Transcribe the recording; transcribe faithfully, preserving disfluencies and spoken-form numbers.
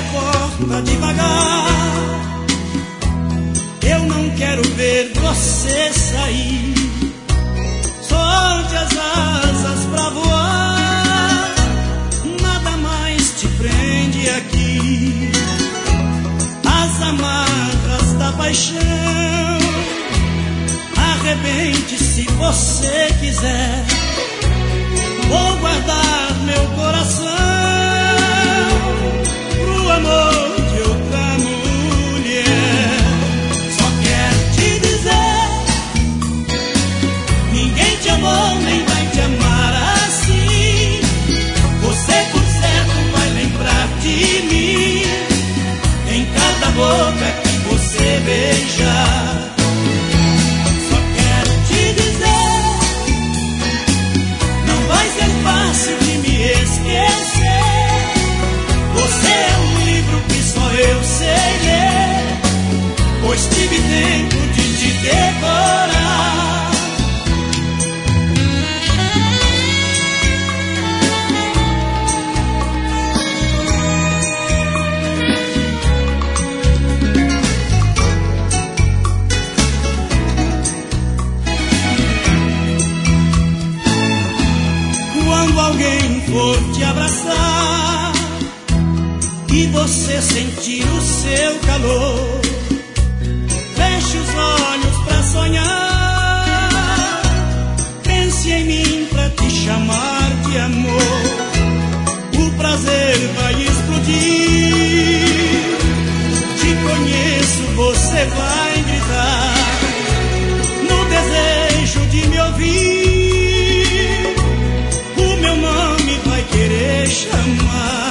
porta devagar. Eu não quero ver você sair. Solte as asas pra voar. Nada mais te prende aqui. As amarras da paixão. Arrebente se você quiser. Vou guardar meu coração pro amor de outra mulher. Só quero te dizer, ninguém te amou nem vai te amar assim. Você por certo vai lembrar de mim em cada boca que você beijar. Só quero te dizer, não vai ser fácil de me esquecer. Você é um livro que só eu sei ler, pois tive tempo de te decorar. Quando alguém for te abraçar e você sentir o seu calor, feche os olhos pra sonhar. Pense em mim pra te chamar de amor. O prazer vai explodir. Te conheço, você vai gritar no desejo de me ouvir. O meu nome vai querer chamar.